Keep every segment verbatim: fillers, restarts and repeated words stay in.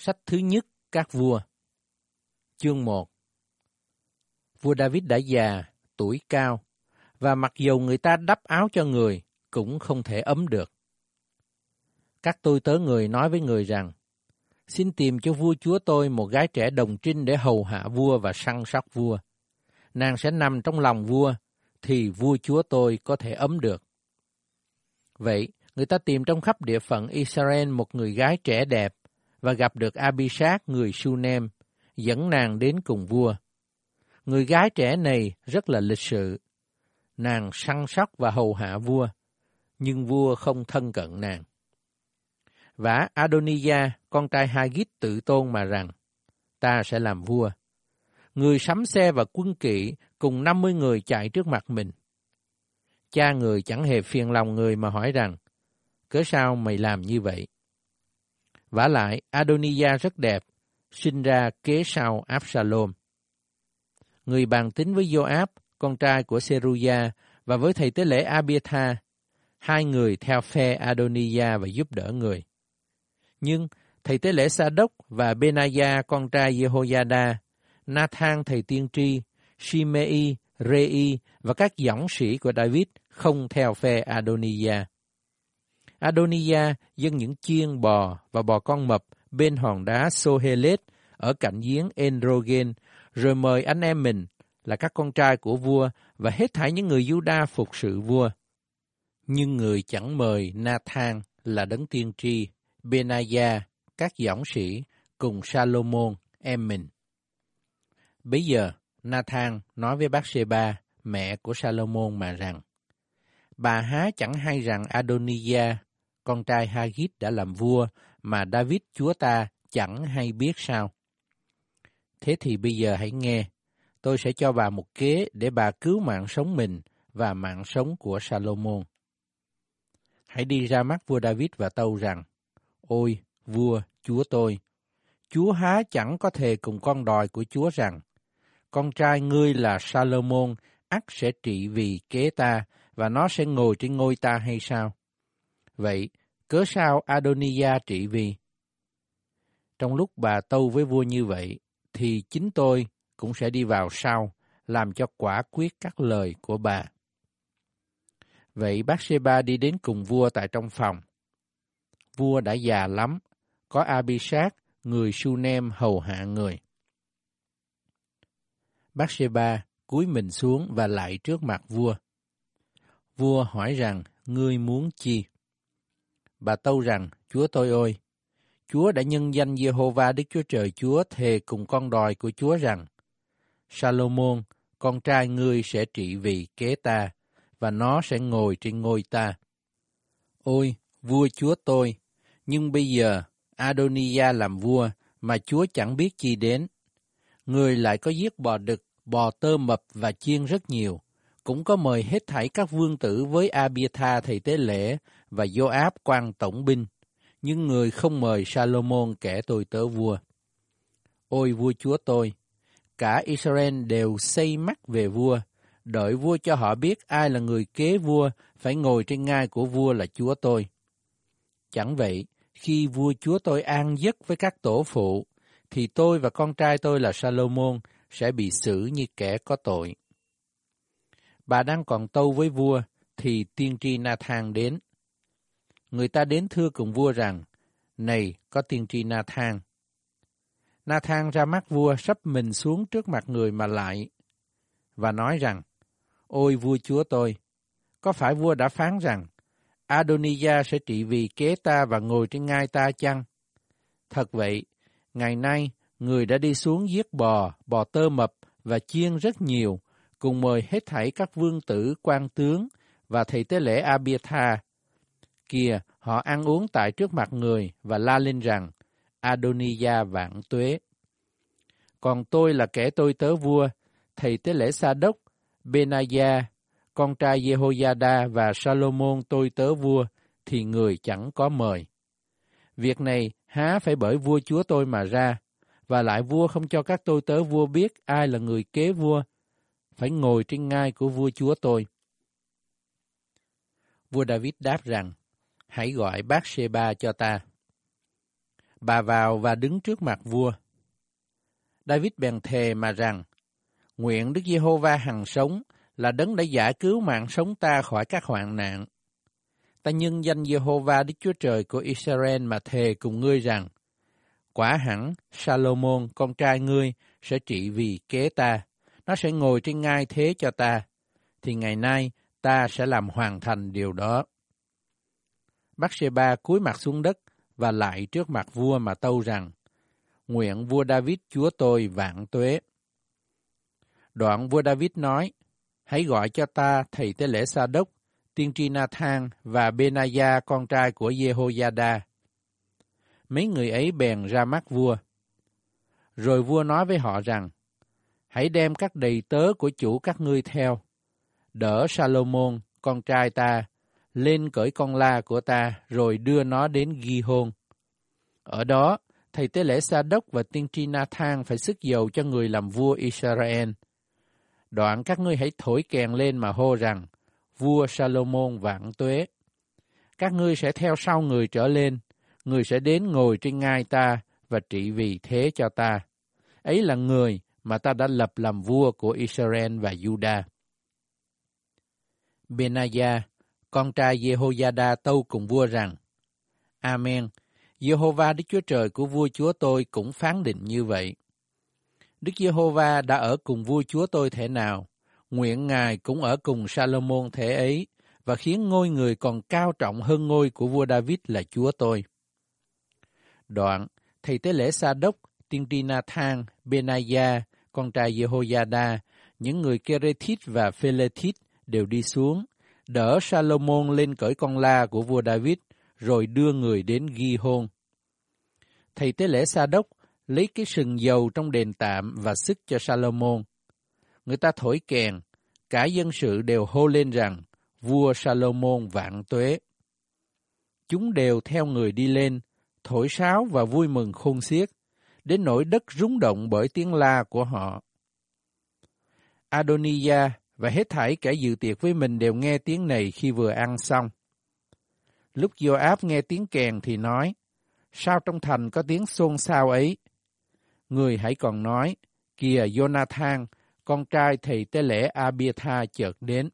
Sách thứ nhất các vua. Chương một. Vua David đã già, tuổi cao, và mặc dù người ta đắp áo cho người, cũng không thể ấm được. Các tôi tớ người nói với người rằng, xin tìm cho vua chúa tôi một gái trẻ đồng trinh để hầu hạ vua và săn sóc vua. Nàng sẽ nằm trong lòng vua, thì vua chúa tôi có thể ấm được. Vậy, người ta tìm trong khắp địa phận Israel một người gái trẻ đẹp, và gặp được Abishag người Shunem, dẫn nàng đến cùng vua. Người gái trẻ này rất là lịch sự. Nàng săn sóc và hầu hạ vua, nhưng vua không thân cận nàng. Vả Adonijah, con trai Haggit tự tôn mà rằng, ta sẽ làm vua. Người sắm xe và quân kỵ cùng năm mươi người chạy trước mặt mình. Cha người chẳng hề phiền lòng người mà hỏi rằng, cớ sao mày làm như vậy? Vả lại, Adonijah rất đẹp, sinh ra kế sau Absalom. Người bàn tính với Joab, con trai của Seruya, và với thầy tế lễ Abiathar, hai người theo phe Adonijah và giúp đỡ người. Nhưng thầy tế lễ Sa-đốc và Benaiah, con trai Jehoiada, Nathan thầy tiên tri, Shimei, Rei và các dõng sĩ của David không theo phe Adonijah. Adonijah dâng những chiên bò và bò con mập bên hòn đá Sohelet ở cạnh giếng Enrogen, rồi mời anh em mình là các con trai của vua và hết thảy những người Juda phục sự vua. Nhưng người chẳng mời Nathan là đấng tiên tri, Benaiah, các dõng sĩ cùng Salomon em mình. Bấy giờ Nathan nói với Bathsheba, mẹ của Salomon mà rằng, bà há chẳng hay rằng Adonijah, con trai Haggit đã làm vua, mà David chúa ta chẳng hay biết sao? Thế thì bây giờ hãy nghe, tôi sẽ cho bà một kế để bà cứu mạng sống mình và mạng sống của Salomon. Hãy đi ra mắt vua David và tâu rằng, ôi, vua, chúa tôi, chúa há chẳng có thề cùng con đòi của chúa rằng, con trai ngươi là Salomon ắt sẽ trị vì kế ta, và nó sẽ ngồi trên ngôi ta hay sao? Vậy, cớ sao Adonijah trị vì? Trong lúc bà tâu với vua như vậy, thì chính tôi cũng sẽ đi vào sau, làm cho quả quyết các lời của bà. Vậy Bathsheba đi đến cùng vua tại trong phòng. Vua đã già lắm, có Abishag, người Shunem hầu hạ người. Bathsheba cúi mình xuống và lạy trước mặt vua. Vua hỏi rằng, ngươi muốn chi? Bà tâu rằng, chúa tôi ơi, Chúa đã nhân danh Giê-hô-va Đức Chúa Trời Chúa thề cùng con đòi của Chúa rằng, Salomon, con trai ngươi sẽ trị vì kế ta, và nó sẽ ngồi trên ngôi ta. Ôi, vua chúa tôi, nhưng bây giờ Adonijah làm vua, mà Chúa chẳng biết chi đến. Người lại có giết bò đực, bò tơ mập và chiên rất nhiều, cũng có mời hết thảy các vương tử với Abiathar thầy tế lễ và Joab quan tổng binh, nhưng người không mời Salomon kẻ tôi tớ vua. Ôi vua chúa tôi, cả Israel đều xây mắt về vua, đợi vua cho họ biết ai là người kế vua, phải ngồi trên ngai của vua là chúa tôi. Chẳng vậy, khi vua chúa tôi an giấc với các tổ phụ, thì tôi và con trai tôi là Salomon sẽ bị xử như kẻ có tội. Bà đang còn tâu với vua, thì tiên tri Nathan đến. Người ta đến thưa cùng vua rằng, này có tiên tri Nathan. Nathan ra mắt vua sắp mình xuống trước mặt người mà lại, và nói rằng, ôi vua chúa tôi, có phải vua đã phán rằng, Adonijah sẽ trị vì kế ta và ngồi trên ngai ta chăng? Thật vậy, ngày nay, người đã đi xuống giết bò, bò tơ mập và chiên rất nhiều, cùng mời hết thảy các vương tử, quan tướng và thầy tế lễ Abiathar. Kìa, họ ăn uống tại trước mặt người và la lên rằng, Adonijah vạn tuế. Còn tôi là kẻ tôi tớ vua, thầy tế lễ Sa-đốc, Benaiah, con trai Jehoiada và Salomon tôi tớ vua, thì người chẳng có mời. Việc này há phải bởi vua chúa tôi mà ra, và lại vua không cho các tôi tớ vua biết ai là người kế vua, phải ngồi trên ngai của vua chúa tôi. Vua David đáp rằng, hãy gọi Bathsheba cho ta. bà vào và đứng trước mặt vua. David bèn thề mà rằng, nguyện Đức Giê-hô-va hằng sống là đấng đã giải cứu mạng sống ta khỏi các hoạn nạn. Ta nhân danh Giê-hô-va Đức Chúa Trời của Israel mà thề cùng ngươi rằng, quả hẳn Salomon con trai ngươi sẽ trị vì kế ta, nó sẽ ngồi trên ngai thế cho ta, thì ngày nay ta sẽ làm hoàn thành điều đó. Bát-sê-ba cúi mặt xuống đất và lại trước mặt vua mà tâu rằng, nguyện vua David chúa tôi vạn tuế. Đoạn vua David nói, hãy gọi cho ta thầy tế lễ Sa-đốc, tiên tri Na-than và Bê-na-gia con trai của Giê-hô-gia-đa. Mấy người ấy bèn ra mắt vua. Rồi vua nói với họ rằng, hãy đem các đầy tớ của chủ các ngươi theo, đỡ Salomon, con trai ta, lên cởi con la của ta, rồi đưa nó đến Ghi-hôn. Ở đó, thầy tế lễ Sa-đốc và tiên tri Na-than phải xức dầu cho người làm vua Israel. Đoạn các ngươi hãy thổi kèn lên mà hô rằng, vua Salomon vạn tuế. Các ngươi sẽ theo sau người trở lên, người sẽ đến ngồi trên ngai ta và trị vì thế cho ta. Ấy là người mà ta đã lập làm vua của Israel và Juda. Bê-na-gia, con trai Giê-hô-gia-đa tâu cùng vua rằng, Amen, Giê-hô-va Đức Chúa Trời của vua chúa tôi cũng phán định như vậy. Đức Giê-hô-va đã ở cùng vua chúa tôi thể nào, nguyện Ngài cũng ở cùng Salomon thể ấy, và khiến ngôi người còn cao trọng hơn ngôi của vua David là chúa tôi. Đoạn, thầy tế lễ Sa-đốc, tiên tri Na-than, Bê-na-gia, con trai Giê-hô-gia-đa, những người Kê-rê-thít và Phê-lê-thít đều đi xuống, đỡ Salomon lên cởi con la của vua David, rồi đưa người đến Ghi-hôn. Thầy tế lễ Sa-đốc lấy cái sừng dầu trong đền tạm và xức cho Salomon. Người ta thổi kèn, cả dân sự đều hô lên rằng, vua Salomon vạn tuế. Chúng đều theo người đi lên, thổi sáo và vui mừng khôn xiết, đến nỗi đất rúng động bởi tiếng la của họ. Adonijah và hết thảy kẻ dự tiệc với mình đều nghe tiếng này khi vừa ăn xong. Lúc Gio-áp nghe tiếng kèn thì nói, sao trong thành có tiếng xôn xao ấy? Người hãy còn nói, kìa Jonathan, con trai thầy tế lễ Abiathar chợt đến.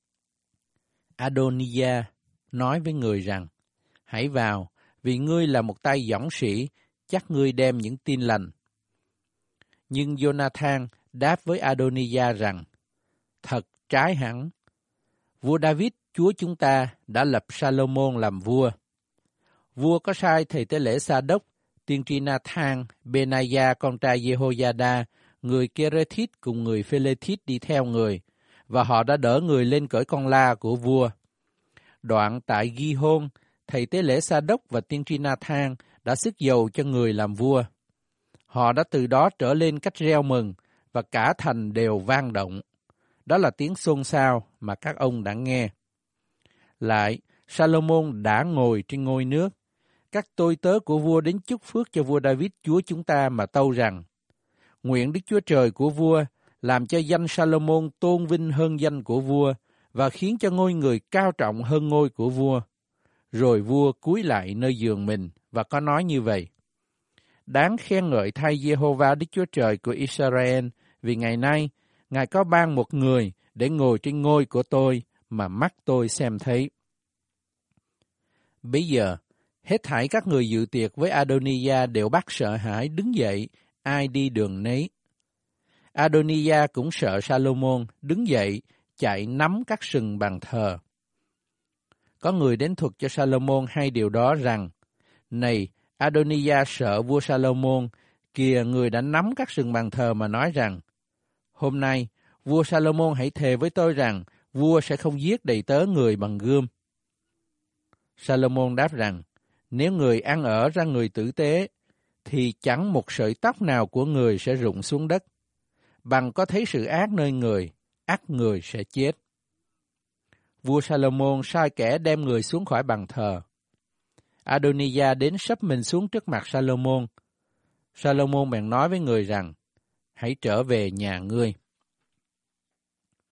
Adonijah nói với người rằng, hãy vào, vì ngươi là một tay dõng sĩ, chắc ngươi đem những tin lành. Nhưng Jonathan đáp với Adonijah rằng, thật trái hẳn. Vua David, chúa chúng ta, đã lập Salomon làm vua. Vua có sai thầy tế lễ Sa-đốc, tiên tri Na-than, Bê-na-gia con trai Giê-hô-gia-đa, người Kê-rê-thít cùng người Phê-lê-thít đi theo người, và họ đã đỡ người lên cởi con la của vua. Đoạn tại Ghi-hôn, thầy tế lễ Sa-đốc và tiên tri Na-than đã xức dầu cho người làm vua. Họ đã từ đó trở lên cách reo mừng, và cả thành đều vang động. Đó là tiếng xôn xao mà các ông đã nghe. Lại, Salomon đã ngồi trên ngôi nước. Các tôi tớ của vua đến chúc phước cho vua David chúa chúng ta mà tâu rằng, nguyện Đức Chúa Trời của vua làm cho danh Salomon tôn vinh hơn danh của vua, và khiến cho ngôi người cao trọng hơn ngôi của vua. Rồi vua cúi lại nơi giường mình và có nói như vậy, đáng khen ngợi thay Giê-hô-va Đức Chúa Trời của Israel, vì ngày nay Ngài có ban một người để ngồi trên ngôi của tôi mà mắt tôi xem thấy. Bây giờ, hết thảy các người dự tiệc với Adonijah đều bắt sợ hãi đứng dậy, ai đi đường nấy. Adonijah cũng sợ Salomon, đứng dậy, chạy nắm các sừng bàn thờ. Có người đến thuật cho Salomon hay điều đó rằng, này, Adonijah sợ vua Salomon, kìa người đã nắm các sừng bàn thờ mà nói rằng, hôm nay, vua Salomon hãy thề với tôi rằng, vua sẽ không giết đầy tớ người bằng gươm. Salomon đáp rằng, nếu người ăn ở ra người tử tế, thì chẳng một sợi tóc nào của người sẽ rụng xuống đất. Bằng có thấy sự ác nơi người, ắt người sẽ chết. Vua Salomon sai kẻ đem người xuống khỏi bàn thờ. Adonijah đến sấp mình xuống trước mặt Salomon. Salomon bèn nói với người rằng, hãy trở về nhà ngươi.